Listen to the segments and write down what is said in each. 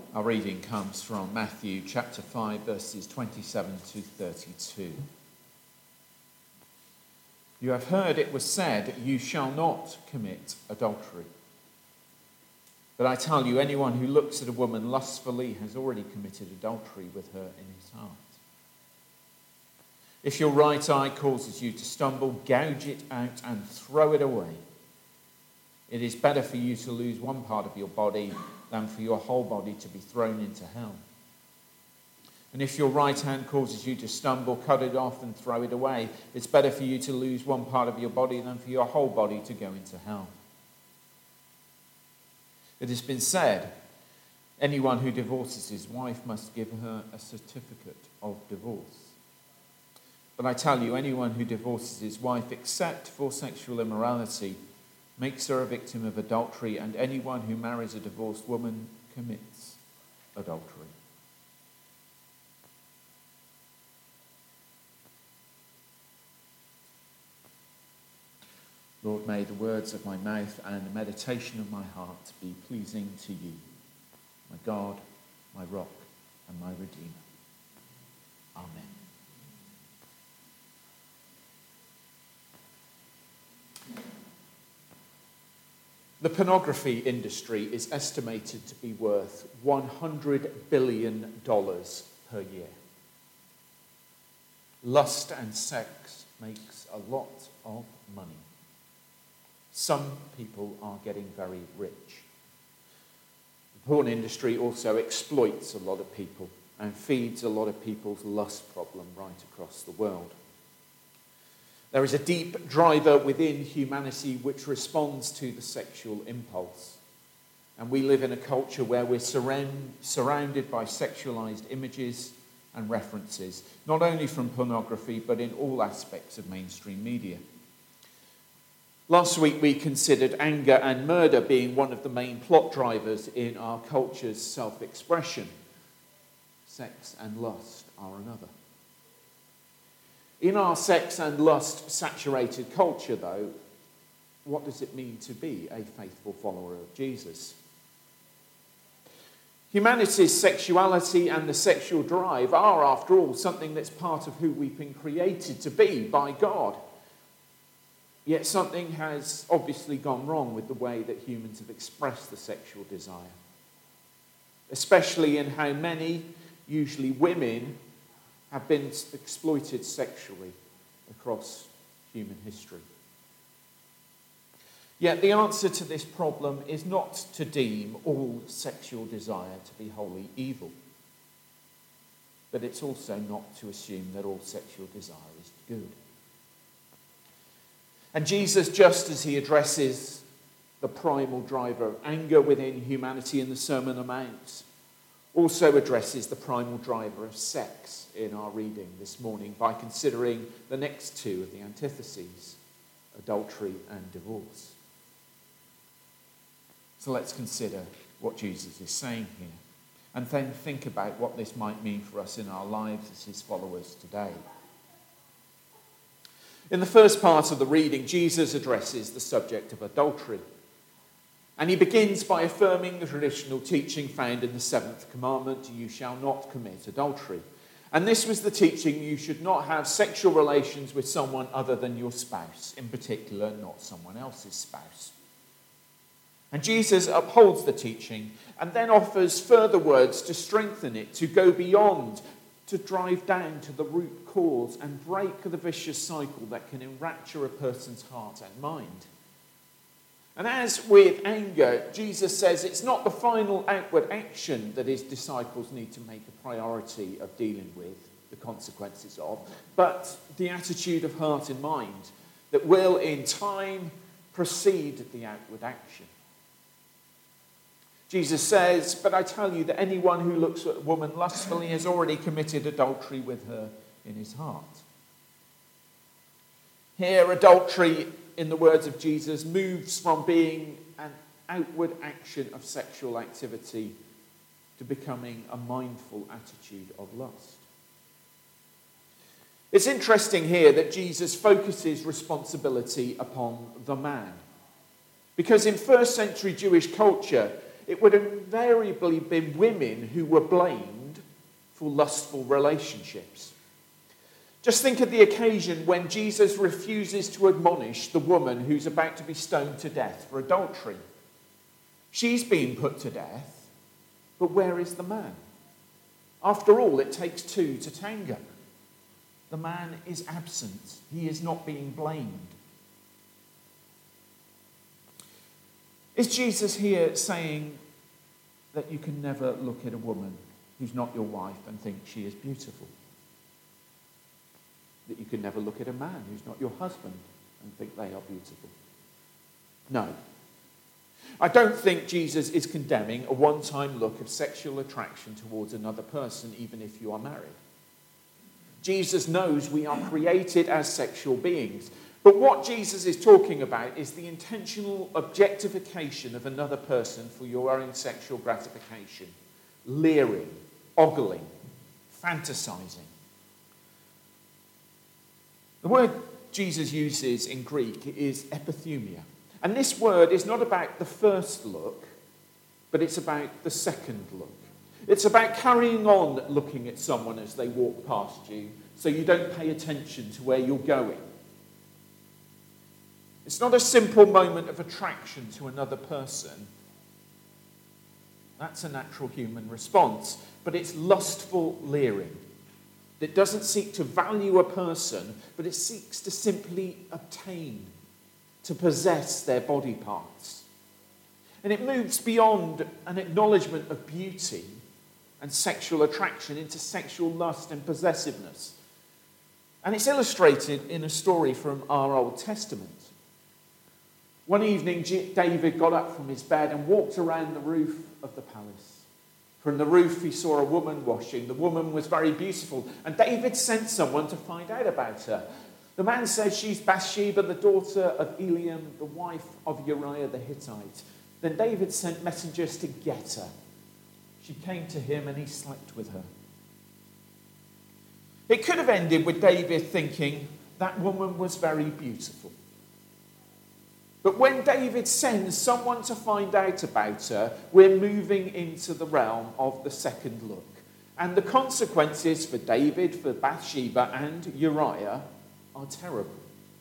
Our reading comes from Matthew chapter 5, verses 27 to 32. You have heard it was said, you shall not commit adultery. But I tell you, anyone who looks at a woman lustfully has already committed adultery with her in his heart. If your right eye causes you to stumble, gouge it out and throw it away. It is better for you to lose one part of your body than for your whole body to be thrown into hell. And if your right hand causes you to stumble, cut it off and throw it away. It's better for you to lose one part of your body than for your whole body to go into hell. It has been said, anyone who divorces his wife must give her a certificate of divorce. But I tell you, anyone who divorces his wife except for sexual immorality makes her a victim of adultery, and anyone who marries a divorced woman commits adultery. Lord, may the words of my mouth and the meditation of my heart be pleasing to you, my God, my rock, and my Redeemer. Amen. The pornography industry is estimated to be worth $100 billion per year. Lust and sex makes a lot of money. Some people are getting very rich. The porn industry also exploits a lot of people and feeds a lot of people's lust problem right across the world. There is a deep driver within humanity which responds to the sexual impulse. And we live in a culture where we're surrounded by sexualized images and references, not only from pornography, but in all aspects of mainstream media. Last week we considered anger and murder being one of the main plot drivers in our culture's self-expression. Sex and lust are another. In our sex and lust-saturated culture, though, what does it mean to be a faithful follower of Jesus? Humanity's sexuality and the sexual drive are, after all, something that's part of who we've been created to be by God. Yet something has obviously gone wrong with the way that humans have expressed the sexual desire, especially in how many, usually women, have been exploited sexually across human history. Yet the answer to this problem is not to deem all sexual desire to be wholly evil, but it's also not to assume that all sexual desire is good. And Jesus, just as he addresses the primal driver of anger within humanity in the Sermon on the Mount, also addresses the primal driver of sex in our reading this morning by considering the next two of the antitheses, adultery and divorce. So let's consider what Jesus is saying here, and then think about what this might mean for us in our lives as his followers today. In the first part of the reading, Jesus addresses the subject of adultery. And he begins by affirming the traditional teaching found in the seventh commandment, you shall not commit adultery. And this was the teaching, you should not have sexual relations with someone other than your spouse, in particular, not someone else's spouse. And Jesus upholds the teaching and then offers further words to strengthen it, to go beyond, to drive down to the root cause and break the vicious cycle that can enrapture a person's heart and mind. And as with anger, Jesus says it's not the final outward action that his disciples need to make a priority of dealing with the consequences of, but the attitude of heart and mind that will in time precede the outward action. Jesus says, but I tell you that anyone who looks at a woman lustfully has already committed adultery with her in his heart. Here, adultery, in the words of Jesus, moves from being an outward action of sexual activity to becoming a mindful attitude of lust. It's interesting here that Jesus focuses responsibility upon the man. Because in first century Jewish culture, it would invariably be women who were blamed for lustful relationships. Just think of the occasion when Jesus refuses to admonish the woman who's about to be stoned to death for adultery. She's being put to death, but where is the man? After all, it takes two to tango. The man is absent. He is not being blamed. Is Jesus here saying that you can never look at a woman who's not your wife and think she is beautiful? That you can never look at a man who's not your husband and think they are beautiful? No. I don't think Jesus is condemning a one-time look of sexual attraction towards another person, even if you are married. Jesus knows we are created as sexual beings. But what Jesus is talking about is the intentional objectification of another person for your own sexual gratification. Leering, ogling, fantasizing. The word Jesus uses in Greek is epithumia. And this word is not about the first look, but it's about the second look. It's about carrying on looking at someone as they walk past you so you don't pay attention to where you're going. It's not a simple moment of attraction to another person. That's a natural human response. But it's lustful leering. It doesn't seek to value a person, but it seeks to simply obtain, to possess their body parts. And it moves beyond an acknowledgement of beauty and sexual attraction into sexual lust and possessiveness. And it's illustrated in a story from our Old Testament. One evening, David got up from his bed and walked around the roof of the palace. From the roof, he saw a woman washing. The woman was very beautiful, and David sent someone to find out about her. The man says she's Bathsheba, the daughter of Eliam, the wife of Uriah the Hittite. Then David sent messengers to get her. She came to him and he slept with her. It could have ended with David thinking that woman was very beautiful. But when David sends someone to find out about her, we're moving into the realm of the second look. And the consequences for David, for Bathsheba and Uriah are terrible.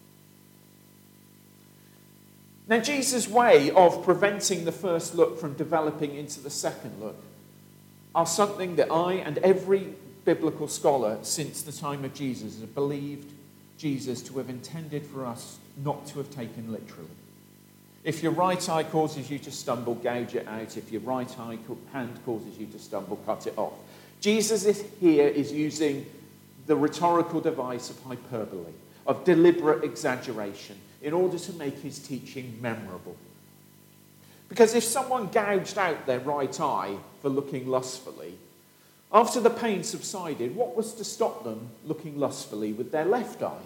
Now, Jesus' way of preventing the first look from developing into the second look are something that I and every biblical scholar since the time of Jesus have believed Jesus to have intended for us not to have taken literally. If your right eye causes you to stumble, gouge it out. If your right hand causes you to stumble, cut it off. Jesus is using the rhetorical device of hyperbole, of deliberate exaggeration, in order to make his teaching memorable. Because if someone gouged out their right eye for looking lustfully, after the pain subsided, what was to stop them looking lustfully with their left eye?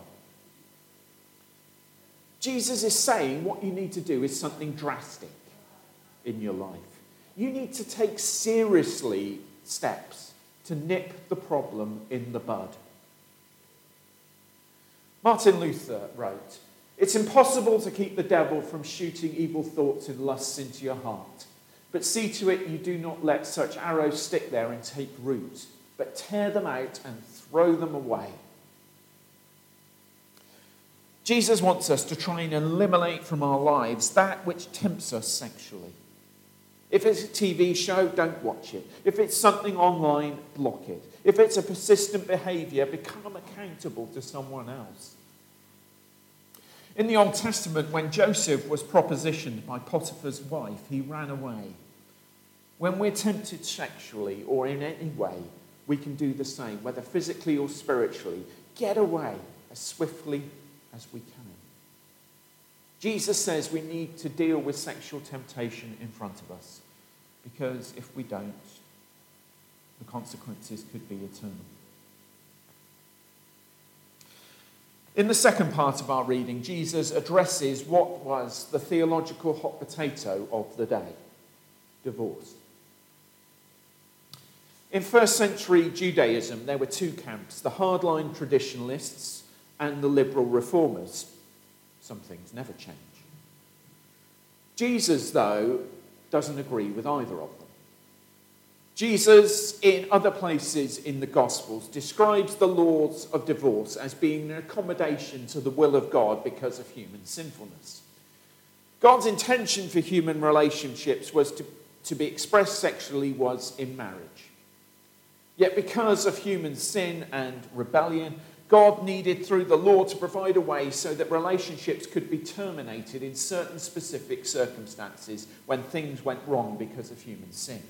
Jesus is saying what you need to do is something drastic in your life. You need to take seriously steps to nip the problem in the bud. Martin Luther wrote, "It's impossible to keep the devil from shooting evil thoughts and lusts into your heart. But see to it you do not let such arrows stick there and take root, but tear them out and throw them away." Jesus wants us to try and eliminate from our lives that which tempts us sexually. If it's a TV show, don't watch it. If it's something online, block it. If it's a persistent behavior, become accountable to someone else. In the Old Testament, when Joseph was propositioned by Potiphar's wife, he ran away. When we're tempted sexually or in any way, we can do the same, whether physically or spiritually. Get away as swiftly as we can. Jesus says we need to deal with sexual temptation in front of us, because if we don't, the consequences could be eternal. In the second part of our reading, Jesus addresses what was the theological hot potato of the day: divorce. In first century Judaism, there were two camps: the hardline traditionalists and the liberal reformers. Some things never change. Jesus, though, doesn't agree with either of them. Jesus, in other places in the Gospels, describes the laws of divorce as being an accommodation to the will of God because of human sinfulness. God's intention for human relationships was to be expressed sexually was in marriage. Yet because of human sin and rebellion, God needed through the law to provide a way so that relationships could be terminated in certain specific circumstances when things went wrong because of human sin.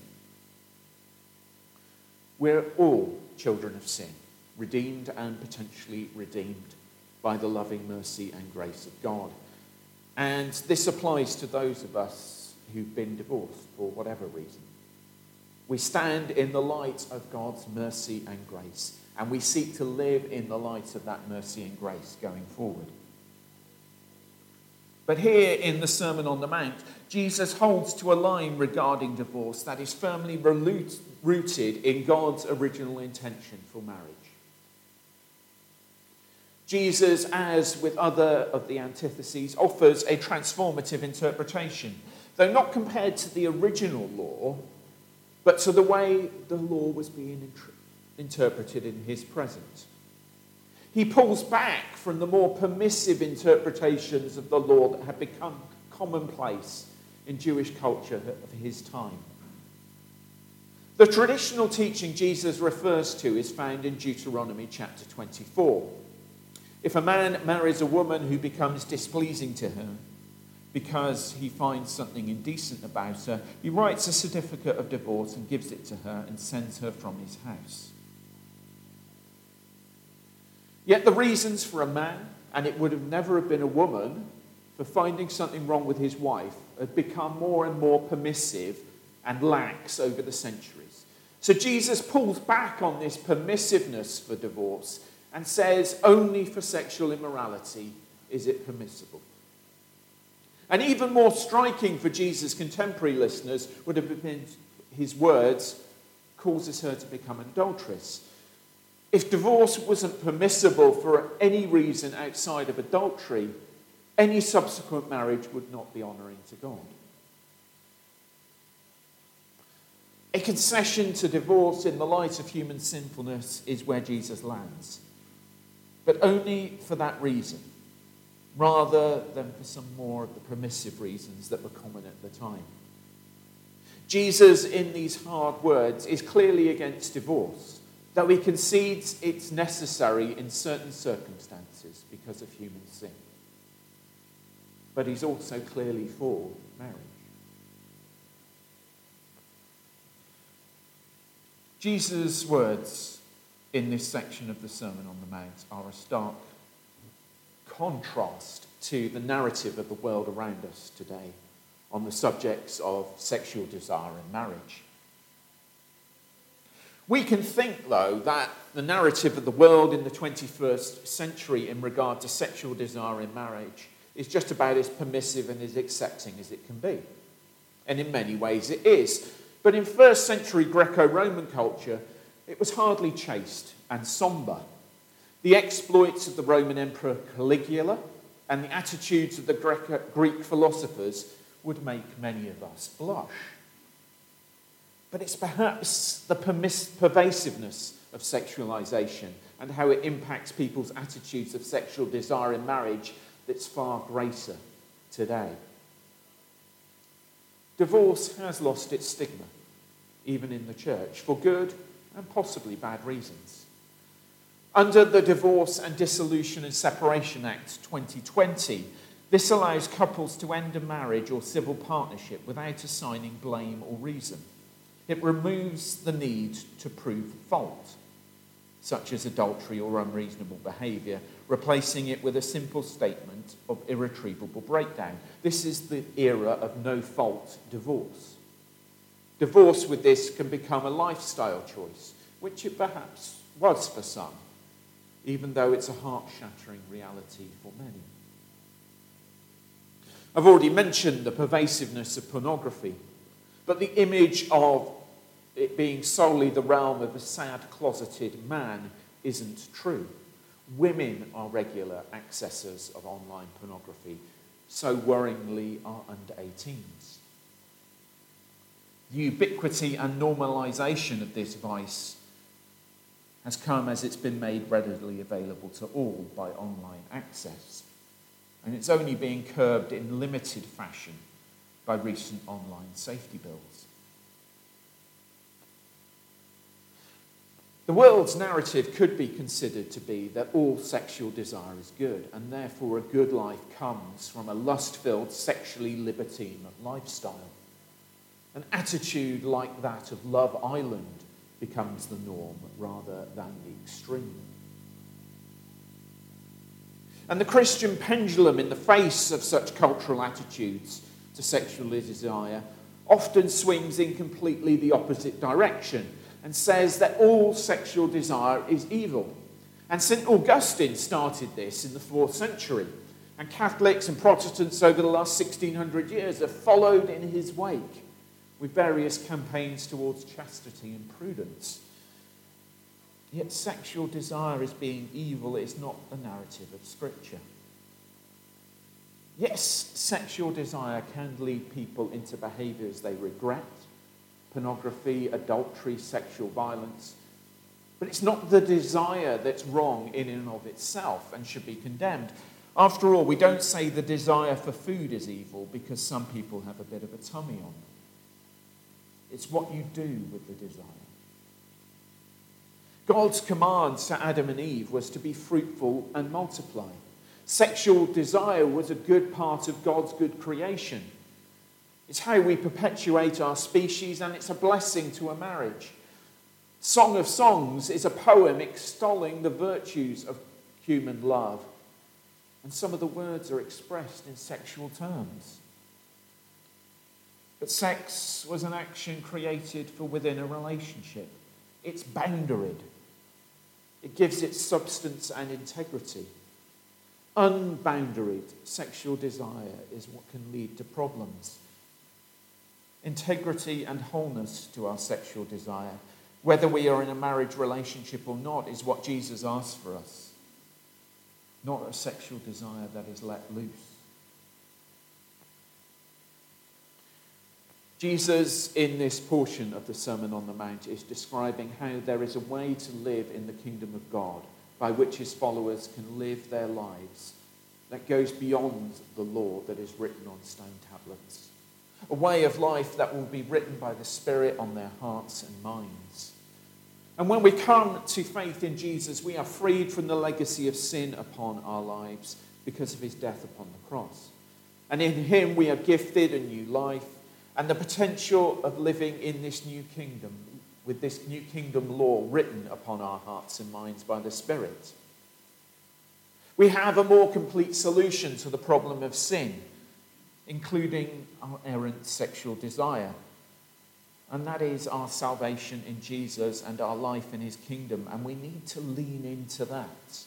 We're all children of sin, redeemed and potentially redeemed by the loving mercy and grace of God. And this applies to those of us who've been divorced for whatever reason. We stand in the light of God's mercy and grace, and we seek to live in the light of that mercy and grace going forward. But here in the Sermon on the Mount, Jesus holds to a line regarding divorce that is firmly rooted in God's original intention for marriage. Jesus, as with other of the antitheses, offers a transformative interpretation, though not compared to the original law, but to the way the law was being interpreted in his present. He pulls back from the more permissive interpretations of the law that had become commonplace in Jewish culture of his time. The traditional teaching Jesus refers to is found in Deuteronomy chapter 24. If a man marries a woman who becomes displeasing to her because he finds something indecent about her, he writes a certificate of divorce and gives it to her and sends her from his house. Yet the reasons for a man, and it would have never have been a woman, for finding something wrong with his wife had become more and more permissive and lax over the centuries. So Jesus pulls back on this permissiveness for divorce and says only for sexual immorality is it permissible. And even more striking for Jesus' contemporary listeners would have been his words, causes her to become an adulteress. If divorce wasn't permissible for any reason outside of adultery, any subsequent marriage would not be honouring to God. A concession to divorce in the light of human sinfulness is where Jesus lands, but only for that reason, rather than for some more of the permissive reasons that were common at the time. Jesus, in these hard words, is clearly against divorce, though he concedes it's necessary in certain circumstances because of human sin. But he's also clearly for marriage. Jesus' words in this section of the Sermon on the Mount are a stark contrast to the narrative of the world around us today on the subjects of sexual desire and marriage. We can think, though, that the narrative of the world in the 21st century in regard to sexual desire in marriage is just about as permissive and as accepting as it can be. And in many ways it is. But in first century Greco-Roman culture, it was hardly chaste and sombre. The exploits of the Roman Emperor Caligula and the attitudes of the Greek philosophers would make many of us blush. But it's perhaps the pervasiveness of sexualization and how it impacts people's attitudes of sexual desire in marriage that's far greater today. Divorce has lost its stigma, even in the church, for good and possibly bad reasons. Under the Divorce and Dissolution and Separation Act 2020, this allows couples to end a marriage or civil partnership without assigning blame or reason. It removes the need to prove fault, such as adultery or unreasonable behaviour, replacing it with a simple statement of irretrievable breakdown. This is the era of no-fault divorce. Divorce with this can become a lifestyle choice, which it perhaps was for some, even though it's a heart-shattering reality for many. I've already mentioned the pervasiveness of pornography, but the image of it being solely the realm of a sad, closeted man isn't true. Women are regular accessors of online pornography, so worryingly are under 18s. The ubiquity and normalisation of this vice has come as it's been made readily available to all by online access. And it's only being curbed in limited fashion by recent online safety bills. The world's narrative could be considered to be that all sexual desire is good, and therefore a good life comes from a lust-filled, sexually libertine lifestyle. An attitude like that of Love Island becomes the norm rather than the extreme. And the Christian pendulum, in the face of such cultural attitudes to sexual desire, often swings in completely the opposite direction and says that all sexual desire is evil. And St. Augustine started this in the 4th century, and Catholics and Protestants over the last 1600 years have followed in his wake with various campaigns towards chastity and prudence. Yet sexual desire as being evil is not the narrative of Scripture. Yes, sexual desire can lead people into behaviours they regret, pornography, adultery, sexual violence, but it's not the desire that's wrong in and of itself and should be condemned. After all, we don't say the desire for food is evil because some people have a bit of a tummy on them. It's what you do with the desire. God's command to Adam and Eve was to be fruitful and multiply. Sexual desire was a good part of God's good creation. It's how we perpetuate our species, and it's a blessing to a marriage. Song of Songs is a poem extolling the virtues of human love, and some of the words are expressed in sexual terms. But sex was an action created for within a relationship. It's boundaried. It gives it substance and integrity. Unboundaried sexual desire is what can lead to problems. Integrity and wholeness to our sexual desire, whether we are in a marriage relationship or not, is what Jesus asks for us. Not a sexual desire that is let loose. Jesus, in this portion of the Sermon on the Mount, is describing how there is a way to live in the kingdom of God by which his followers can live their lives that goes beyond the law that is written on stone tablets. A way of life that will be written by the Spirit on their hearts and minds. And when we come to faith in Jesus, we are freed from the legacy of sin upon our lives because of his death upon the cross. And in him we are gifted a new life and the potential of living in this new kingdom, with this new kingdom law written upon our hearts and minds by the Spirit. We have a more complete solution to the problem of sin, including our errant sexual desire. And that is our salvation in Jesus and our life in his kingdom. And we need to lean into that.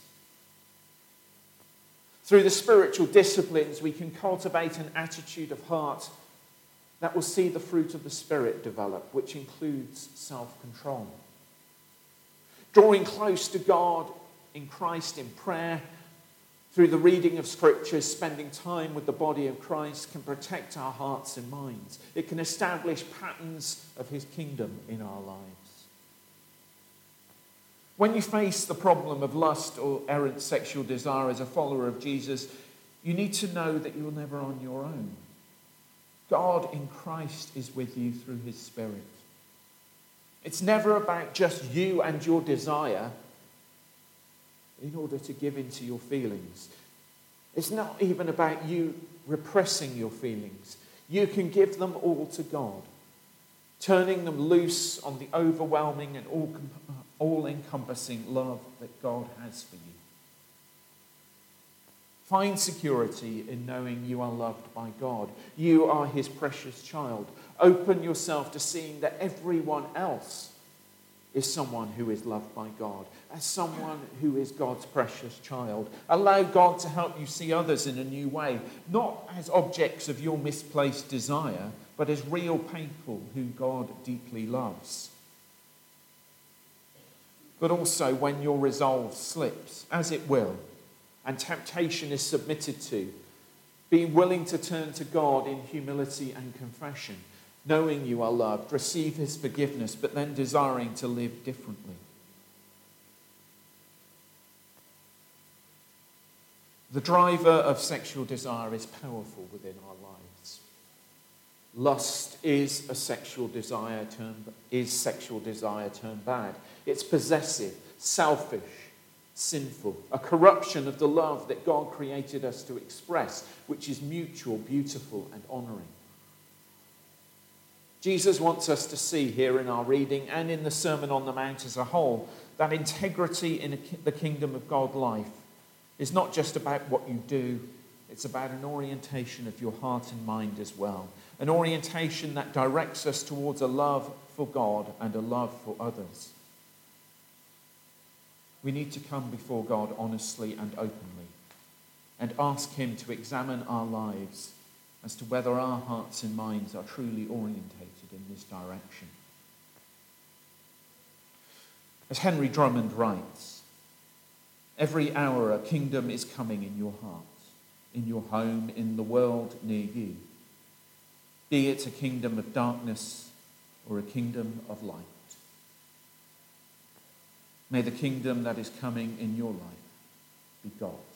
Through the spiritual disciplines, we can cultivate an attitude of heart that will see the fruit of the Spirit develop, which includes self-control. Drawing close to God in Christ in prayer, through the reading of Scriptures, spending time with the body of Christ can protect our hearts and minds. It can establish patterns of his kingdom in our lives. When you face the problem of lust or errant sexual desire as a follower of Jesus, you need to know that you're never on your own. God in Christ is with you through his Spirit. It's never about just you and your desire in order to give in to your feelings. It's not even about you repressing your feelings. You can give them all to God, turning them loose on the overwhelming and all-encompassing love that God has for you. Find security in knowing you are loved by God. You are his precious child. Open yourself to seeing that everyone else is someone who is loved by God, as someone who is God's precious child. Allow God to help you see others in a new way, not as objects of your misplaced desire, but as real people who God deeply loves. But also when your resolve slips, as it will, and temptation is submitted to, being willing to turn to God in humility and confession, knowing you are loved, receive his forgiveness, but then desiring to live differently. The driver of sexual desire is powerful within our lives. Lust is sexual desire turned bad. It's possessive, selfish, sinful, a corruption of the love that God created us to express, which is mutual, beautiful, and honouring. Jesus wants us to see here in our reading and in the Sermon on the Mount as a whole that integrity in the kingdom of God life is not just about what you do, it's about an orientation of your heart and mind as well. An orientation that directs us towards a love for God and a love for others. We need to come before God honestly and openly and ask him to examine our lives as to whether our hearts and minds are truly orientated in this direction. As Henry Drummond writes, every hour a kingdom is coming in your heart, in your home, in the world near you. Be it a kingdom of darkness or a kingdom of light. May the kingdom that is coming in your life be God.